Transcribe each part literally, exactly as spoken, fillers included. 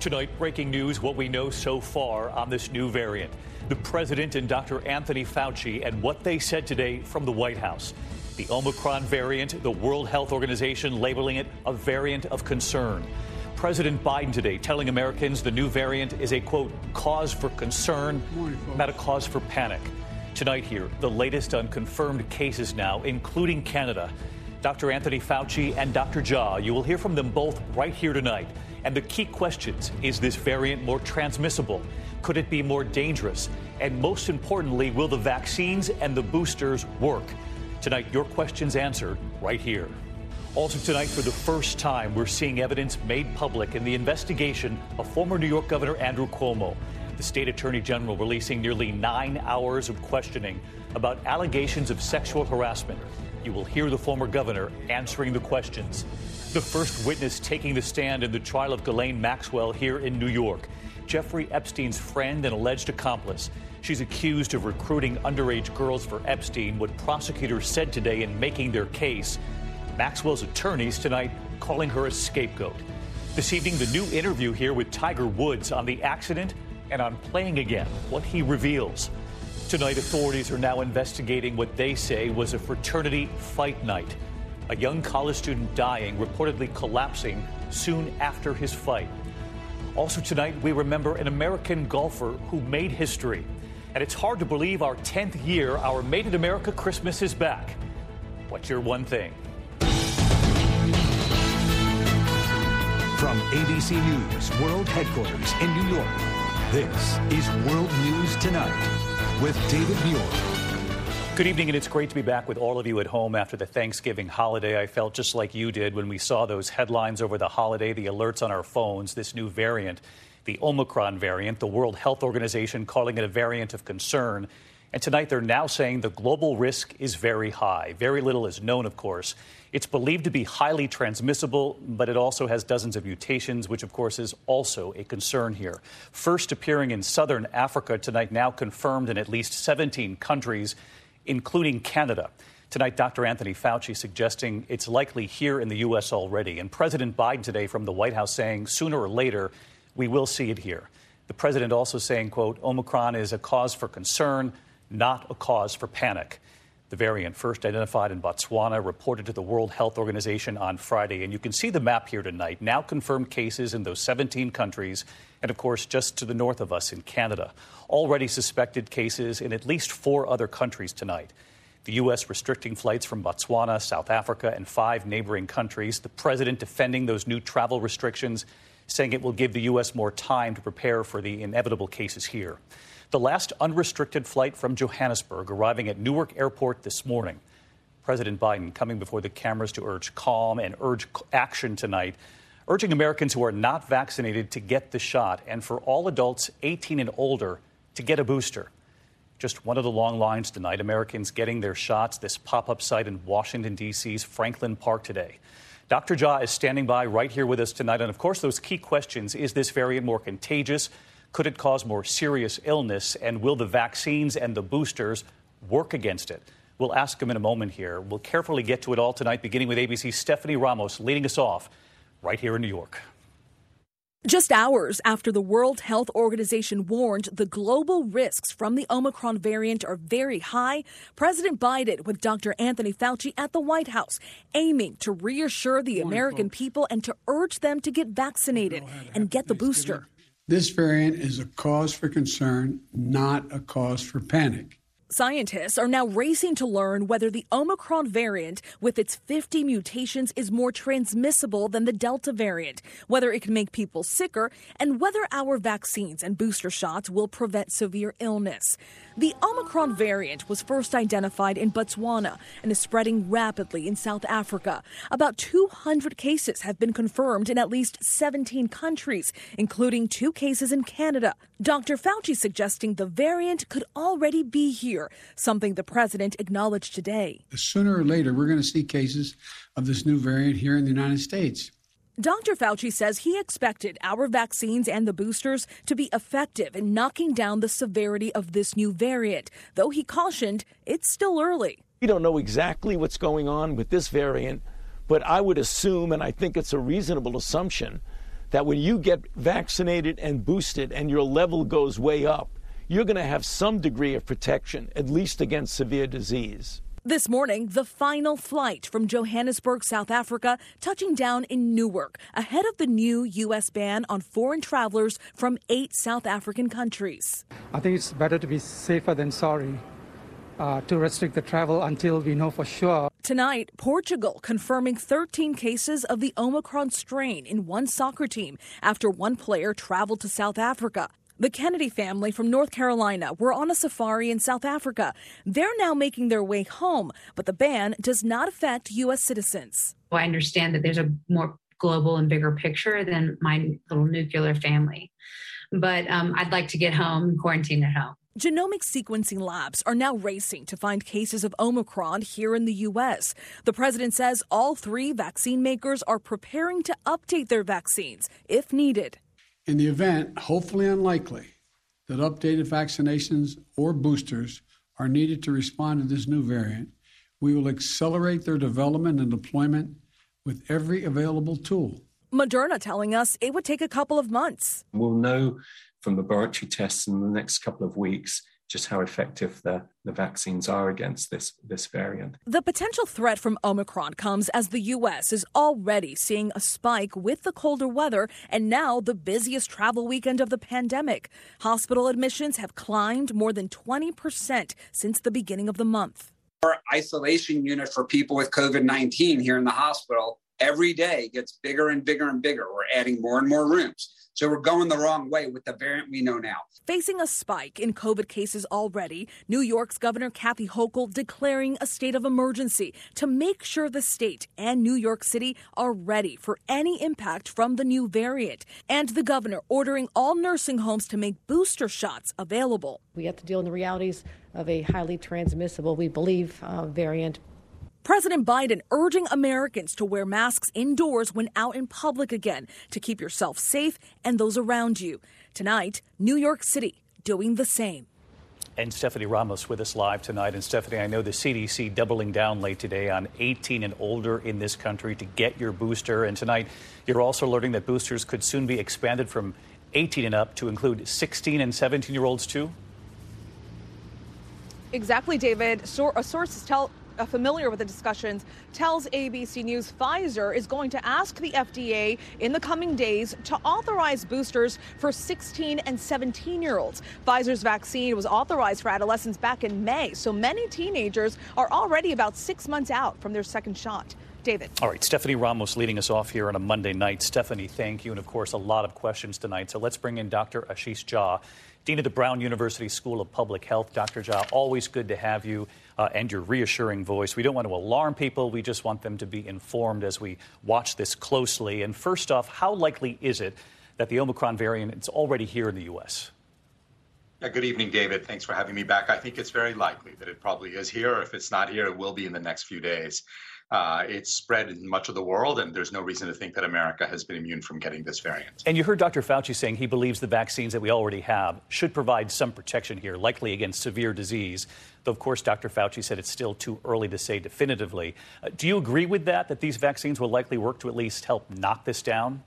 Tonight, breaking news, what we know so far on this new variant. The president and Doctor Anthony Fauci and what they said today from the White House. The Omicron variant, the World Health Organization labeling it a variant of concern. President Biden today telling Americans the new variant is a, quote, cause for concern, morning, not a cause for panic. Tonight here, the latest on confirmed cases now, including Canada. Doctor Anthony Fauci and Doctor Jha, you will hear from them both right here tonight. And the key questions, is this variant more transmissible? Could it be more dangerous? And most importantly, will the vaccines and the boosters work? Tonight, your questions answered right here. Also tonight, for the first time, we're seeing evidence made public in the investigation of former New York Governor Andrew Cuomo. The state attorney general releasing nearly nine hours of questioning about allegations of sexual harassment. You will hear the former governor answering the questions. The first witness taking the stand in the trial of Ghislaine Maxwell here in New York. Jeffrey Epstein's friend and alleged accomplice. She's accused of recruiting underage girls for Epstein, what prosecutors said today in making their case. Maxwell's attorneys tonight calling her a scapegoat. This evening, the new interview here with Tiger Woods on the accident and on playing again, what he reveals. Tonight, authorities are now investigating what they say was a fraternity fight night. A young college student dying, reportedly collapsing soon after his fight. Also tonight, we remember an American golfer who made history. And it's hard to believe our tenth year, our Made in America Christmas is back. What's your one thing? From A B C News World Headquarters in New York, this is World News Tonight with David Muir. Good evening, and it's great to be back with all of you at home after the Thanksgiving holiday. I felt just like you did when we saw those headlines over the holiday, the alerts on our phones, this new variant, the Omicron variant, the World Health Organization calling it a variant of concern. And tonight they're now saying the global risk is very high. Very little is known, of course. It's believed to be highly transmissible, but it also has dozens of mutations, which, of course, is also a concern here. First appearing in southern Africa tonight, now confirmed in at least seventeen countries, including Canada. Tonight, Doctor Anthony Fauci suggesting it's likely here in the U S already. And President Biden today from the White House saying sooner or later we will see it here. The president also saying, quote, Omicron is a cause for concern, not a cause for panic. The variant first identified in Botswana reported to the World Health Organization on Friday. And you can see the map here tonight. Now confirmed cases in those seventeen countries. And, of course, just to the north of us in Canada. Already suspected cases in at least four other countries tonight. The U S restricting flights from Botswana, South Africa, and five neighboring countries. The president defending those new travel restrictions, saying it will give the U S more time to prepare for the inevitable cases here. The last unrestricted flight from Johannesburg arriving at Newark Airport this morning. President Biden coming before the cameras to urge calm and urge action tonight, urging Americans who are not vaccinated to get the shot, and for all adults eighteen and older to get a booster. Just one of the long lines tonight, Americans getting their shots, this pop-up site in Washington, D C's Franklin Park today. Doctor Jha is standing by right here with us tonight. And, of course, those key questions, is this variant more contagious? Could it cause more serious illness? And will the vaccines and the boosters work against it? We'll ask him in a moment here. We'll carefully get to it all tonight, beginning with A B C's Stephanie Ramos leading us off right here in New York. Just hours after the World Health Organization warned the global risks from the Omicron variant are very high, President Biden with Doctor Anthony Fauci at the White House, aiming to reassure the American people and to urge them to get vaccinated and get the booster. This variant is a cause for concern, not a cause for panic. Scientists are now racing to learn whether the Omicron variant, with its fifty mutations, is more transmissible than the Delta variant, whether it can make people sicker, and whether our vaccines and booster shots will prevent severe illness. The Omicron variant was first identified in Botswana and is spreading rapidly in South Africa. About two hundred cases have been confirmed in at least seventeen countries, including two cases in Canada. Doctor Fauci suggesting the variant could already be here, something the president acknowledged today. Sooner or later, we're going to see cases of this new variant here in the United States. Doctor Fauci says he expected our vaccines and the boosters to be effective in knocking down the severity of this new variant, though he cautioned it's still early. We don't know exactly what's going on with this variant, but I would assume, and I think it's a reasonable assumption, that when you get vaccinated and boosted and your level goes way up, you're going to have some degree of protection, at least against severe disease. This morning, the final flight from Johannesburg, South Africa, touching down in Newark, ahead of the new U S ban on foreign travelers from eight South African countries. I think it's better to be safer than sorry, uh, to restrict the travel until we know for sure. Tonight, Portugal confirming thirteen cases of the Omicron strain in one soccer team after one player traveled to South Africa. The Kennedy family from North Carolina were on a safari in South Africa. They're now making their way home, but the ban does not affect U S citizens. Well, I understand that there's a more global and bigger picture than my little nuclear family. But um, I'd like to get home and quarantine at home. Genomic sequencing labs are now racing to find cases of Omicron here in the U S. The president says all three vaccine makers are preparing to update their vaccines if needed. In the event, hopefully unlikely, that updated vaccinations or boosters are needed to respond to this new variant, we will accelerate their development and deployment with every available tool. Moderna telling us it would take a couple of months. We'll know from laboratory tests in the next couple of weeks just how effective the, the vaccines are against this, this variant. The potential threat from Omicron comes as the U S is already seeing a spike with the colder weather and now the busiest travel weekend of the pandemic. Hospital admissions have climbed more than twenty percent since the beginning of the month. Our isolation unit for people with COVID nineteen here in the hospital every day gets bigger and bigger and bigger. We're adding more and more rooms. So we're going the wrong way with the variant we know now. Facing a spike in COVID cases already, New York's Governor Kathy Hochul declaring a state of emergency to make sure the state and New York City are ready for any impact from the new variant. And the governor ordering all nursing homes to make booster shots available. We have to deal with the realities of a highly transmissible, we believe, uh, variant. President Biden urging Americans to wear masks indoors when out in public again to keep yourself safe and those around you. Tonight, New York City doing the same. And Stephanie Ramos with us live tonight. And Stephanie, I know the C D C doubling down late today on eighteen and older in this country to get your booster. And tonight, you're also learning that boosters could soon be expanded from eighteen and up to include sixteen and seventeen year olds too. Exactly, David. So, a sources tell Uh, familiar with the discussions tells A B C News Pfizer is going to ask the F D A in the coming days to authorize boosters for sixteen and seventeen year olds. Pfizer's vaccine was authorized for adolescents back in May, so many teenagers are already about six months out from their second shot. David. All right, Stephanie Ramos leading us off here on a Monday night. Stephanie, thank you. And of course, a lot of questions tonight. So let's bring in Doctor Ashish Jha, Dean of the Brown University School of Public Health. Doctor Jha, always good to have you uh, and your reassuring voice. We don't want to alarm people. We just want them to be informed as we watch this closely. And first off, how likely is it that the Omicron variant is already here in the U S? Yeah, good evening, David. Thanks for having me back. I think it's very likely that it probably is here. If it's not here, it will be in the next few days. Uh, it's spread in much of the world, and there's no reason to think that America has been immune from getting this variant. And you heard Doctor Fauci saying he believes the vaccines that we already have should provide some protection here, likely against severe disease. Though, of course, Doctor Fauci said it's still too early to say definitively. Uh, do you agree with that, that these vaccines will likely work to at least help knock this down?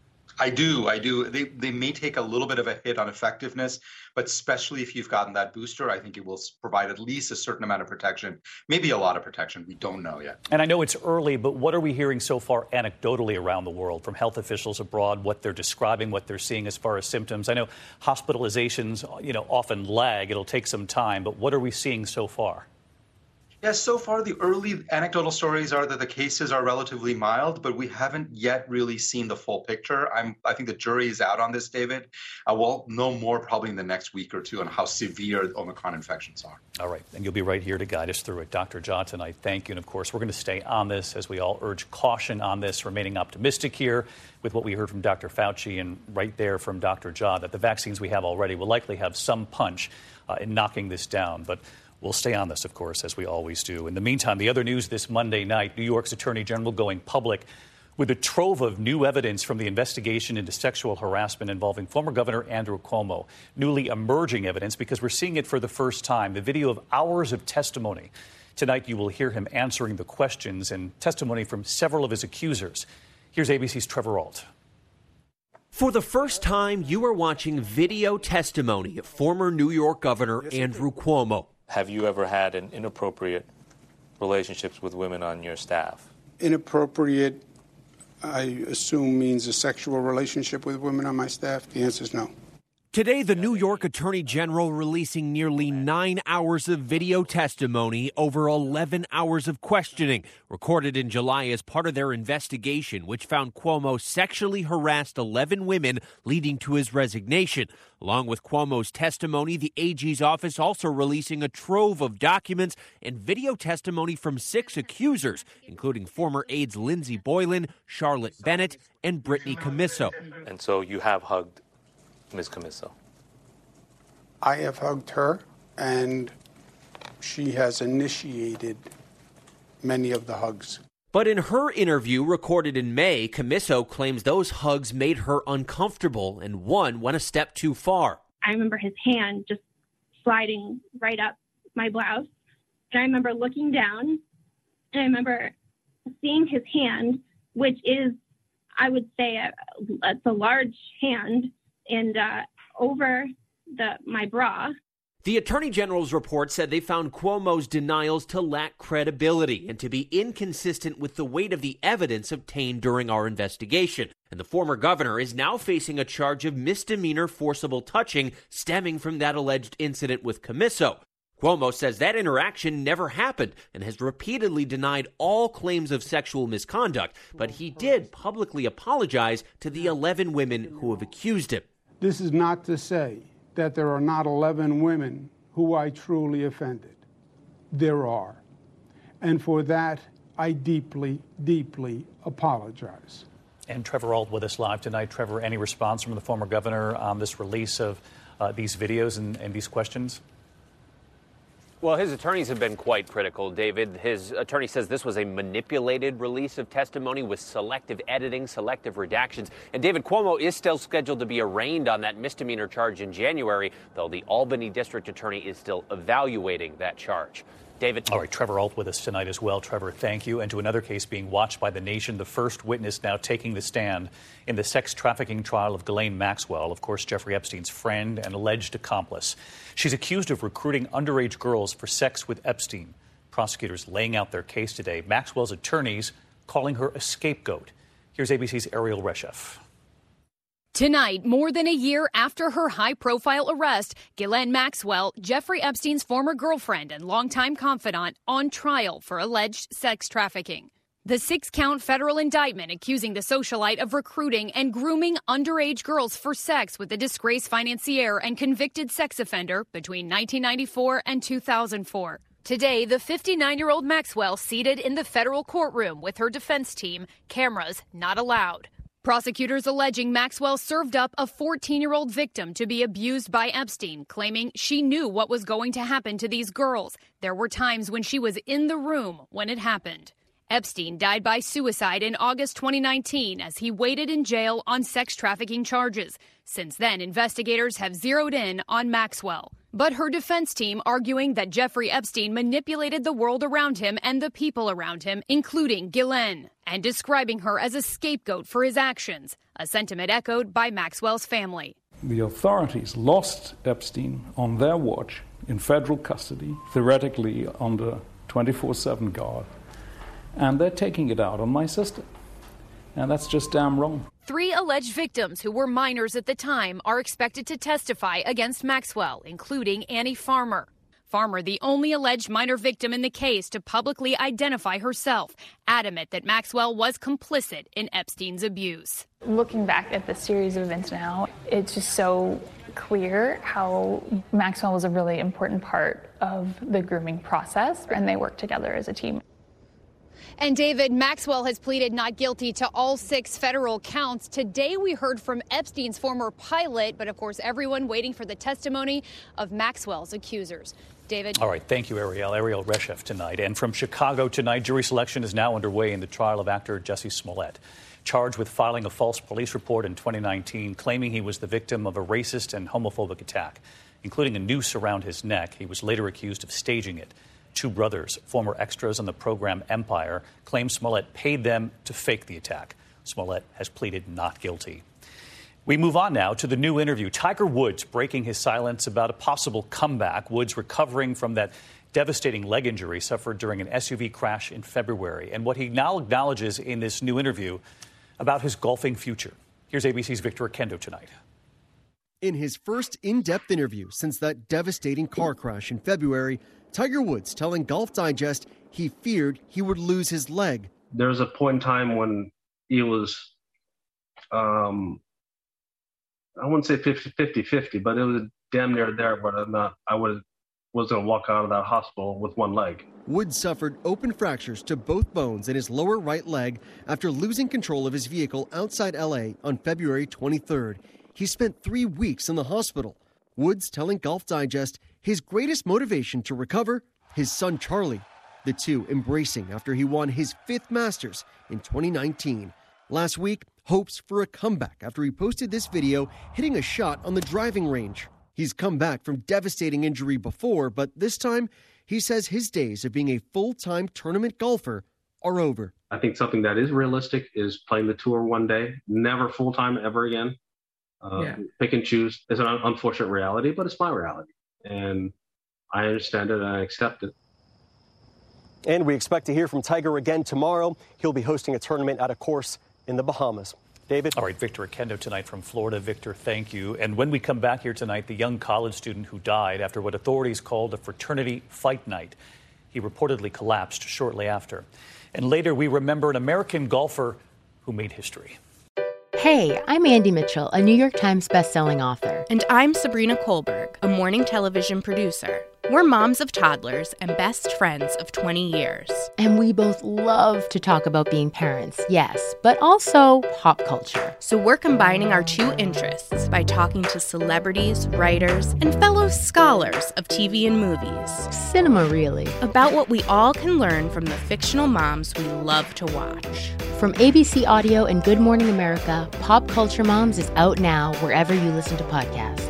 I do. I do. They they may take a little bit of a hit on effectiveness, but especially if you've gotten that booster, I think it will provide at least a certain amount of protection, maybe a lot of protection. We don't know yet. And I know it's early, but what are we hearing so far anecdotally around the world from health officials abroad, what they're describing, what they're seeing as far as symptoms? I know hospitalizations, you know, often lag. It'll take some time, but what are we seeing so far? Yes, so far the early anecdotal stories are that the cases are relatively mild, but we haven't yet really seen the full picture. I'm, I think the jury is out on this, David. Uh, we'll know more probably in the next week or two on how severe Omicron infections are. All right, and you'll be right here to guide us through it. Doctor Jha tonight, thank you. And of course, we're going to stay on this as we all urge caution on this, remaining optimistic here with what we heard from Doctor Fauci and right there from Doctor Jha, that the vaccines we have already will likely have some punch uh, in knocking this down. But we'll stay on this, of course, as we always do. In the meantime, the other news this Monday night, New York's Attorney General going public with a trove of new evidence from the investigation into sexual harassment involving former Governor Andrew Cuomo. Newly emerging evidence because we're seeing it for the first time. The video of hours of testimony. Tonight, you will hear him answering the questions and testimony from several of his accusers. Here's A B C's Trevor Ault. For the first time, you are watching video testimony of former New York Governor Andrew Cuomo. Have you ever had an inappropriate relationships with women on your staff? Inappropriate, I assume, means a sexual relationship with women on my staff? The answer is no. Today, the New York Attorney General releasing nearly nine hours of video testimony over eleven hours of questioning, recorded in July as part of their investigation, which found Cuomo sexually harassed eleven women, leading to his resignation. Along with Cuomo's testimony, the A G's office also releasing a trove of documents and video testimony from six accusers, including former aides Lindsey Boylan, Charlotte Bennett, and Brittany Commisso. And so you have hugged Miz Commisso. I have hugged her, and she has initiated many of the hugs. But in her interview recorded in May, Commisso claims those hugs made her uncomfortable, and one went a step too far. I remember his hand just sliding right up my blouse. And I remember looking down, and I remember seeing his hand, which is, I would say, a, it's a large hand, and uh, over the my bra. The Attorney General's report said they found Cuomo's denials to lack credibility and to be inconsistent with the weight of the evidence obtained during our investigation. And the former governor is now facing a charge of misdemeanor forcible touching stemming from that alleged incident with Commisso. Cuomo says that interaction never happened and has repeatedly denied all claims of sexual misconduct, but he did publicly apologize to the eleven women who have accused him. This is not to say that there are not eleven women who I truly offended. There are. And for that, I deeply, deeply apologize. And Trevor Ault with us live tonight. Trevor, any response from the former governor on this release of uh, these videos and, and these questions? Well, his attorneys have been quite critical, David. His attorney says this was a manipulated release of testimony with selective editing, selective redactions. And David, Cuomo is still scheduled to be arraigned on that misdemeanor charge in January, though the Albany district attorney is still evaluating that charge. David. All right, Trevor Ault with us tonight as well. Trevor, thank you. And to another case being watched by the nation, the first witness now taking the stand in the sex trafficking trial of Ghislaine Maxwell, of course, Jeffrey Epstein's friend and alleged accomplice. She's accused of recruiting underage girls for sex with Epstein. Prosecutors laying out their case today. Maxwell's attorneys calling her a scapegoat. Here's A B C's Ariel Reshef. Tonight, more than a year after her high-profile arrest, Ghislaine Maxwell, Jeffrey Epstein's former girlfriend and longtime confidant, on trial for alleged sex trafficking. The six-count federal indictment accusing the socialite of recruiting and grooming underage girls for sex with a disgraced financier and convicted sex offender between nineteen ninety-four and two thousand four. Today, the fifty-nine-year-old Maxwell seated in the federal courtroom with her defense team, cameras not allowed. Prosecutors alleging Maxwell served up a fourteen-year-old victim to be abused by Epstein, claiming she knew what was going to happen to these girls. There were times when she was in the room when it happened. Epstein died by suicide in August twenty nineteen as he waited in jail on sex trafficking charges. Since then, investigators have zeroed in on Maxwell. But her defense team arguing that Jeffrey Epstein manipulated the world around him and the people around him, including Ghislaine, and describing her as a scapegoat for his actions, a sentiment echoed by Maxwell's family. The authorities lost Epstein on their watch in federal custody, theoretically under twenty-four seven guard, and they're taking it out on my sister. And that's just damn wrong. Three alleged victims who were minors at the time are expected to testify against Maxwell, including Annie Farmer. Farmer, the only alleged minor victim in the case to publicly identify herself, adamant that Maxwell was complicit in Epstein's abuse. Looking back at the series of events now, it's just so clear how Maxwell was a really important part of the grooming process, and they worked together as a team. And David, Maxwell has pleaded not guilty to all six federal counts. Today we heard from Epstein's former pilot, but of course everyone waiting for the testimony of Maxwell's accusers. David. All right, thank you, Ariel. Ariel Reshef tonight. And from Chicago tonight, jury selection is now underway in the trial of actor Jussie Smollett, charged with filing a false police report in twenty nineteen, claiming he was the victim of a racist and homophobic attack, including a noose around his neck. He was later accused of staging it. Two brothers, former extras on the program Empire, claim Smollett paid them to fake the attack. Smollett has pleaded not guilty. We move on now to the new interview. Tiger Woods breaking his silence about a possible comeback. Woods recovering from that devastating leg injury suffered during an S U V crash in February, and what he now acknowledges in this new interview about his golfing future. Here's A B C's Victor Oquendo tonight. In his first in-depth interview since that devastating car crash in February, Tiger Woods telling Golf Digest he feared he would lose his leg. There was a point in time when he was, um, I wouldn't say fifty fifty, but it was damn near there where I'm not, I would, was going to walk out of that hospital with one leg. Woods suffered open fractures to both bones in his lower right leg after losing control of his vehicle outside L A on February twenty-third. He spent three weeks in the hospital. Woods telling Golf Digest his greatest motivation to recover, his son Charlie. The two embracing after he won his fifth Masters in twenty nineteen. Last week, hopes for a comeback after he posted this video hitting a shot on the driving range. He's come back from devastating injury before, but this time he says his days of being a full-time tournament golfer are over. I think something that is realistic is playing the tour one day, never full-time ever again. Uh, yeah. Pick and choose is an unfortunate reality, but it's my reality. And I understand it and I accept it. And we expect to hear from Tiger again tomorrow. He'll be hosting a tournament at a course in the Bahamas. David? All right, Victor Oquendo tonight from Florida. Victor, thank you. And when we come back here tonight, the young college student who died after what authorities called a fraternity fight night. He reportedly collapsed shortly after. And later, we remember an American golfer who made history. Hey, I'm Andy Mitchell, a New York Times bestselling author. And I'm Sabrina Kohlberg, a morning television producer. We're moms of toddlers and best friends of twenty years. And we both love to talk about being parents, yes, but also pop culture. So we're combining our two interests by talking to celebrities, writers, and fellow scholars of T V and movies. Cinema, really. About what we all can learn from the fictional moms we love to watch. From A B C Audio and Good Morning America, Pop Culture Moms is out now wherever you listen to podcasts.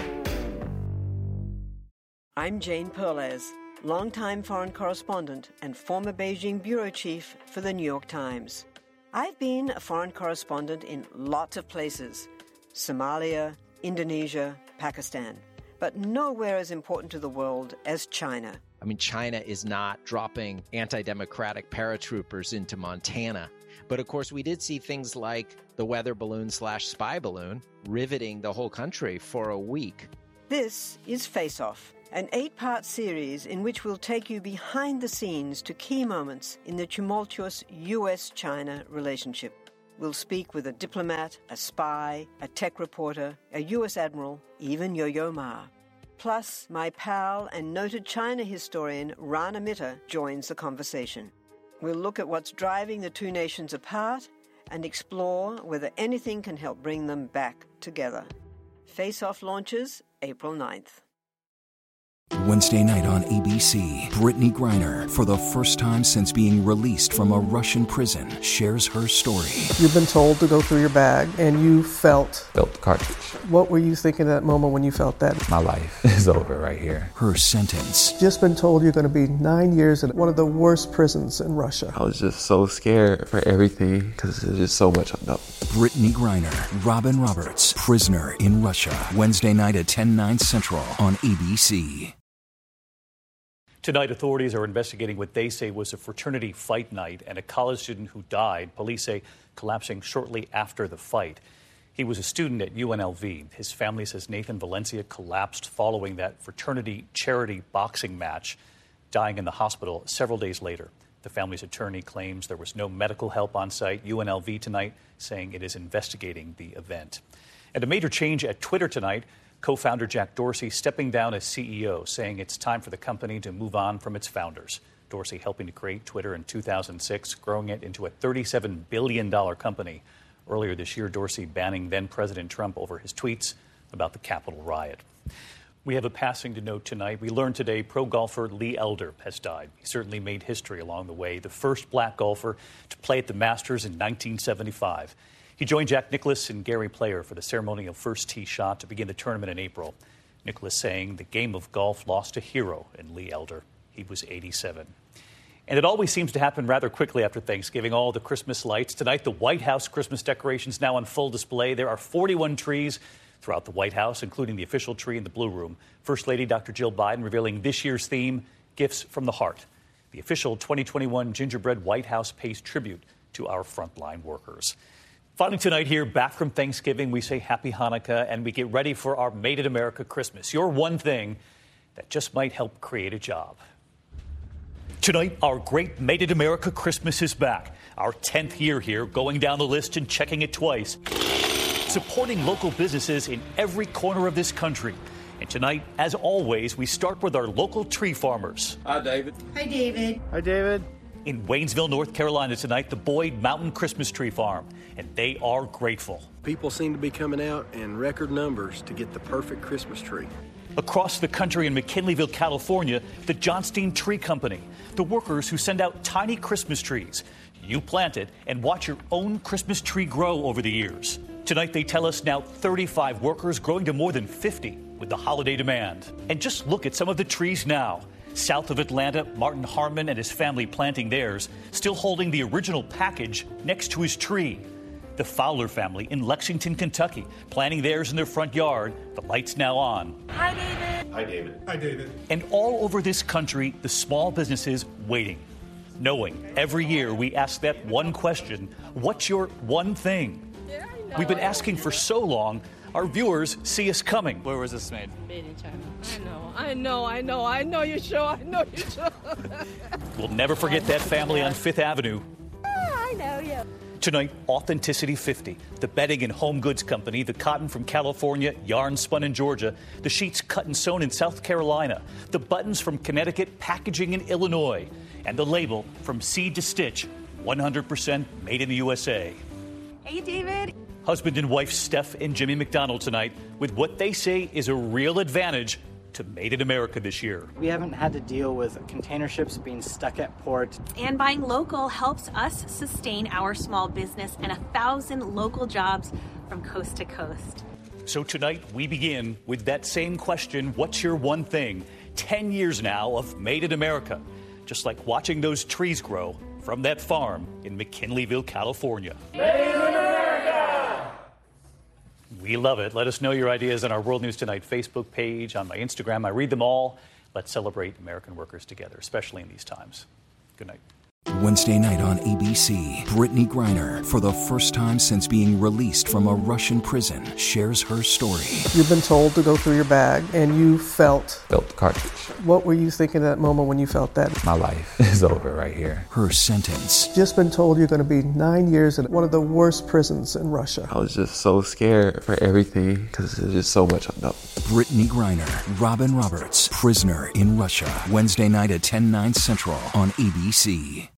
I'm Jane Perlez, longtime foreign correspondent and former Beijing bureau chief for the New York Times. I've been a foreign correspondent in lots of places: Somalia, Indonesia, Pakistan, but nowhere as important to the world as China. I mean, China is not dropping anti-democratic paratroopers into Montana. But of course, we did see things like the weather balloon slash spy balloon riveting the whole country for a week. This is Face Off, an eight-part series in which we'll take you behind the scenes to key moments in the tumultuous U S China relationship. We'll speak with a diplomat, a spy, a tech reporter, a U S admiral, even Yo-Yo Ma. Plus, my pal and noted China historian Rana Mitter joins the conversation. We'll look at what's driving the two nations apart and explore whether anything can help bring them back together. Face Off launches April ninth. Wednesday night on A B C, Brittany Griner, for the first time since being released from a Russian prison, shares her story. You've been told to go through your bag, and you felt... Felt the cartridge. What were you thinking at that moment when you felt that? My life is over right here. Her sentence. Just been told you're going to be nine years in one of the worst prisons in Russia. I was just so scared for everything, because there's just so much unknown. Brittany Griner, Robin Roberts, Prisoner in Russia. Wednesday night at ten, nine Central on A B C. Tonight, authorities are investigating what they say was a fraternity fight night and a college student who died, police say, collapsing shortly after the fight. He was a student at U N L V. His family says Nathan Valencia collapsed following that fraternity charity boxing match, dying in the hospital several days later. The family's attorney claims there was no medical help on site. U N L V tonight saying it is investigating the event. And a major change at Twitter tonight. Co-founder Jack Dorsey stepping down as C E O, saying it's time for the company to move on from its founders. Dorsey helping to create Twitter in two thousand six, growing it into a thirty-seven billion dollars company. Earlier this year, Dorsey banning then-President Trump over his tweets about the Capitol riot. We have a passing to note tonight. We learned today pro golfer Lee Elder has died. He certainly made history along the way, the first black golfer to play at the Masters in nineteen seventy-five. He joined Jack Nicklaus and Gary Player for the ceremonial first tee shot to begin the tournament in April. Nicklaus saying the game of golf lost a hero in Lee Elder. He was eighty-seven. And it always seems to happen rather quickly after Thanksgiving, all the Christmas lights. Tonight, the White House Christmas decorations now on full display. There are forty-one trees throughout the White House, including the official tree in the Blue Room. First Lady Doctor Jill Biden revealing this year's theme, Gifts from the Heart. The official twenty twenty-one Gingerbread White House pays tribute to our frontline workers. Finally tonight here, back from Thanksgiving, we say Happy Hanukkah and we get ready for our Made in America Christmas. Your one thing that just might help create a job. Tonight, our great Made in America Christmas is back. Our tenth year here, going down the list and checking it twice. Supporting local businesses in every corner of this country. And tonight, as always, we start with our local tree farmers. Hi, David. Hi, David. Hi, David. In Waynesville, North Carolina tonight, the Boyd Mountain Christmas Tree Farm. And they are grateful. People seem to be coming out in record numbers to get the perfect Christmas tree. Across the country in McKinleyville, California, the Johnstein Tree Company. The workers who send out tiny Christmas trees. You plant it and watch your own Christmas tree grow over the years. Tonight, they tell us now thirty-five workers growing to more than fifty with the holiday demand. And just look at some of the trees now. South of Atlanta, Martin Harmon and his family planting theirs, still holding the original package next to his tree. The Fowler family in Lexington, Kentucky, planting theirs in their front yard. The light's now on. Hi, David. Hi, David. Hi, David. And all over this country, the small businesses waiting, knowing every year we ask that one question, what's your one thing? Yeah, I know. We've been asking for so long, our viewers see us coming. Where was this made? Made in China. I know, I know, I know, I know you're sure, I know you're sure. We'll never forget that family on Fifth Avenue. I know you. Tonight, Authenticity fifty, the bedding and home goods company, the cotton from California, yarn spun in Georgia, the sheets cut and sewn in South Carolina, the buttons from Connecticut, packaging in Illinois, and the label from seed to stitch, one hundred percent made in the U S A. Hey, David. Husband and wife Steph and Jimmy McDonald tonight with what they say is a real advantage to Made in America this year. We haven't had to deal with container ships being stuck at port. And buying local helps us sustain our small business and a thousand local jobs from coast to coast. So tonight we begin with that same question, what's your one thing? Ten years now of Made in America, just like watching those trees grow from that farm in McKinleyville, California. Made in America! We love it. Let us know your ideas on our World News Tonight Facebook page, on my Instagram. I read them all. Let's celebrate American workers together, especially in these times. Good night. Wednesday night on A B C, Brittany Griner, for the first time since being released from a Russian prison, shares her story. You've been told to go through your bag, and you felt... Felt the cartridge. What were you thinking at that moment when you felt that? My life is over right here. Her sentence. Just been told you're going to be nine years in one of the worst prisons in Russia. I was just so scared for everything because there's just so much unknown. Brittany Griner, Robin Roberts, prisoner in Russia. Wednesday night at ten, nine central on A B C.